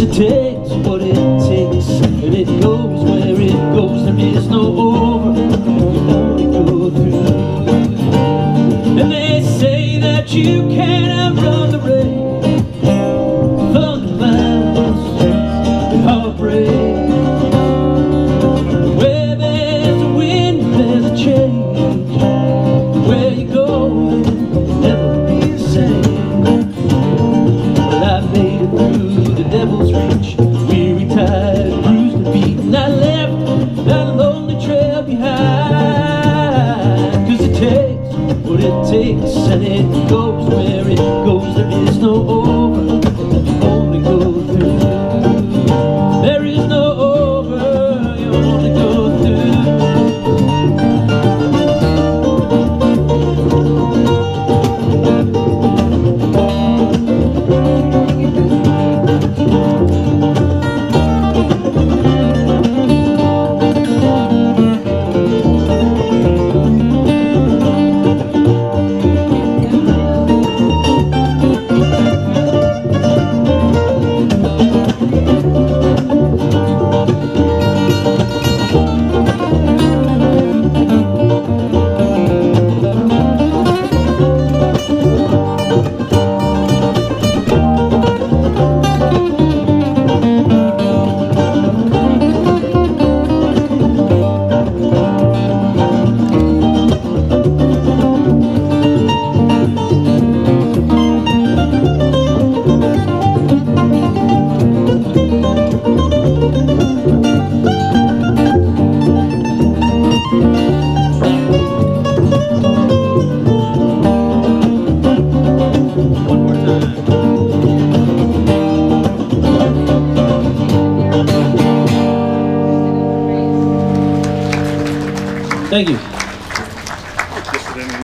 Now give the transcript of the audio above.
it takes what it takes, and it goes where it goes. There is no over, you only go through. And they say that you can't outrun the rain, thunder clouds and heartbreak. Where there's a wind, there's a change. Where you go, you'll never be the same. Well, I made it through the devil's reach, weary, tired, bruised and beaten. I left that lonely trail behind. 'Cause it takes what it takes, and it goes where it goes. There is no over, you only go through. There is no over, you only go through. Thank you.